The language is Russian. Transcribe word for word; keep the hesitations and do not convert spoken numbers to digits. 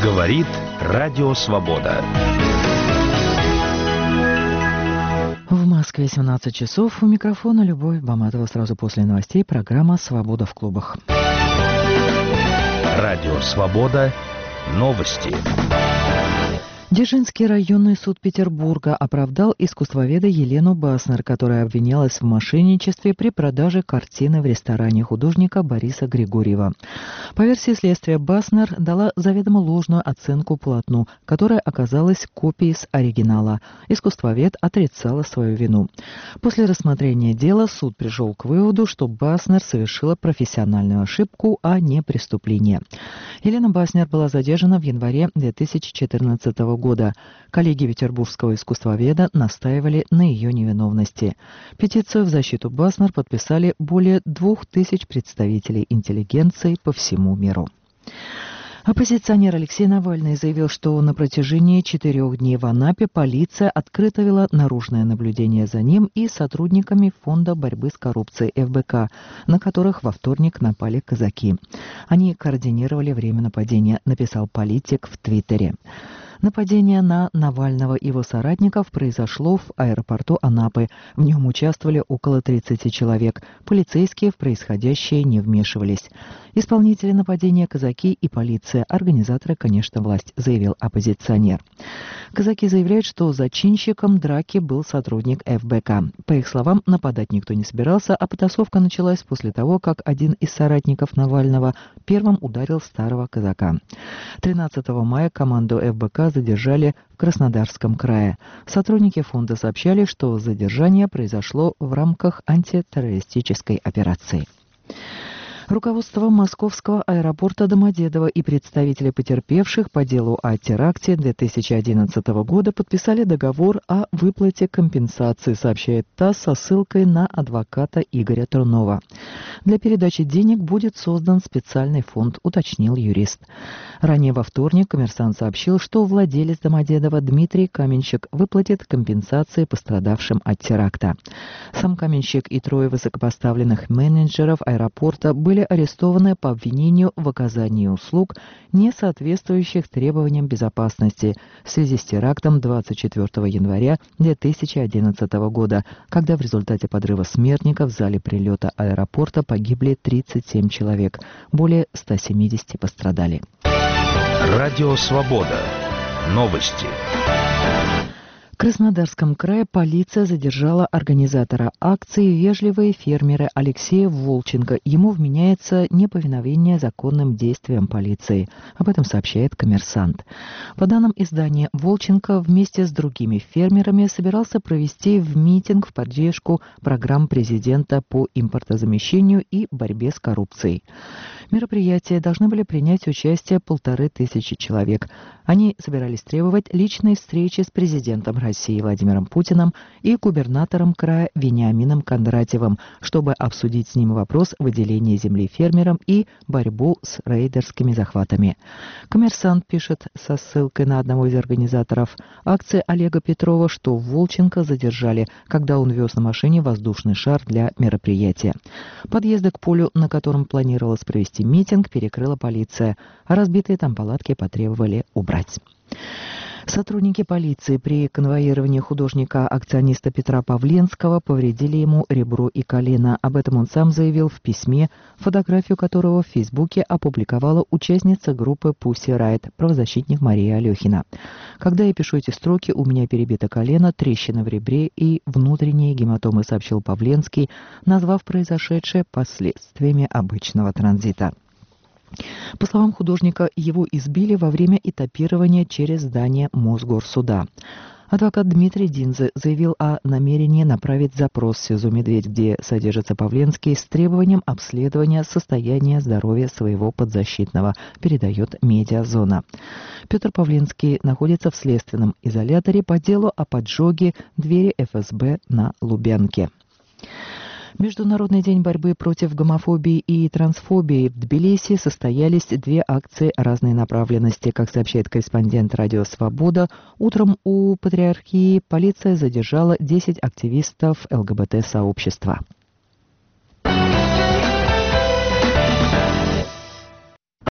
Говорит Радио Свобода. В Москве семнадцать часов. У микрофона Любовь Баматова. Сразу после новостей программа «Свобода в клубах». Радио Свобода. Новости. Дзержинский районный суд Петербурга оправдал искусствоведа Елену Баснер, которая обвинялась в мошенничестве при продаже картины в ресторане художника Бориса Григорьева. По версии следствия, Баснер дала заведомо ложную оценку полотну, которая оказалась копией с оригинала. Искусствовед отрицала свою вину. После рассмотрения дела суд пришел к выводу, что Баснер совершила профессиональную ошибку, а не преступление. Елена Баснер была задержана в январе две тысячи четырнадцатого года. Коллеги петербургского искусствоведа настаивали на ее невиновности. Петицию в защиту Баснер подписали более двух тысяч представителей интеллигенции по всему миру. Оппозиционер Алексей Навальный заявил, что на протяжении четырех дней в Анапе полиция открыто вела наружное наблюдение за ним и сотрудниками Фонда борьбы с коррупцией эф бэ ка, на которых во вторник напали казаки. Они координировали время нападения, написал политик в Твиттере. Нападение на Навального и его соратников произошло в аэропорту Анапы. В нем участвовали около тридцати человек. Полицейские в происходящее не вмешивались. Исполнители нападения — казаки и полиция. Организаторы, конечно, власть, заявил оппозиционер. Казаки заявляют, что зачинщиком драки был сотрудник эф бэ ка. По их словам, нападать никто не собирался, а потасовка началась после того, как один из соратников Навального первым ударил старого казака. тринадцатого мая команду эф бэ ка задержали в Краснодарском крае. Сотрудники фонда сообщали, что задержание произошло в рамках антитеррористической операции. Руководство московского аэропорта Домодедово и представители потерпевших по делу о теракте две тысячи одиннадцатого года подписали договор о выплате компенсации, сообщает ТАСС со ссылкой на адвоката Игоря Трунова. Для передачи денег будет создан специальный фонд, уточнил юрист. Ранее во вторник «Коммерсант» сообщил, что владелец Домодедова Дмитрий Каменщик выплатит компенсации пострадавшим от теракта. Сам Каменщик и трое высокопоставленных менеджеров аэропорта были арестованы по обвинению в оказании услуг, не соответствующих требованиям безопасности, в связи с терактом двадцать четвёртого января две тысячи одиннадцатого года, когда в результате подрыва смертников в зале прилета аэропорта погибли тридцать семь человек, более ста семидесяти пострадали. Радио Свобода. Новости. В Краснодарском крае полиция задержала организатора акции «Вежливые фермеры» Алексея Волченко. Ему вменяется неповиновение законным действиям полиции. Об этом сообщает «Коммерсант». По данным издания, Волченко вместе с другими фермерами собирался провести в митинг в поддержку программ президента по импортозамещению и борьбе с коррупцией. В мероприятии должны были принять участие полторы тысячи человек. Они собирались требовать личной встречи с президентом России Владимиром Путиным и губернатором края Вениамином Кондратьевым, чтобы обсудить с ним вопрос выделения земли фермерам и борьбу с рейдерскими захватами. «Коммерсант» пишет со ссылкой на одного из организаторов акции Олега Петрова, что Волченко задержали, когда он вез на машине воздушный шар для мероприятия. Подъезды к полю, на котором планировалось провести митинг, перекрыла полиция, а разбитые там палатки потребовали убрать. Сотрудники полиции при конвоировании художника-акциониста Петра Павленского повредили ему ребро и колено. Об этом он сам заявил в письме, фотографию которого в Фейсбуке опубликовала участница группы Pussy Riot, правозащитник Мария Алехина. «Когда я пишу эти строки, у меня перебито колено, трещина в ребре и внутренние гематомы», сообщил Павленский, назвав произошедшее последствиями обычного транзита. По словам художника, его избили во время этапирования через здание Мосгорсуда. Адвокат Дмитрий Динзе заявил о намерении направить запрос в СИЗО «Медведь», где содержится Павленский, с требованием обследования состояния здоровья своего подзащитного, передает «Медиазона». Петр Павленский находится в следственном изоляторе по делу о поджоге двери эф эс бэ на Лубянке. Международный день борьбы против гомофобии и трансфобии. В Тбилиси состоялись две акции разной направленности. Как сообщает корреспондент «Радио Свобода», утром у Патриархии полиция задержала десять активистов эл гэ бэ тэ-сообщества.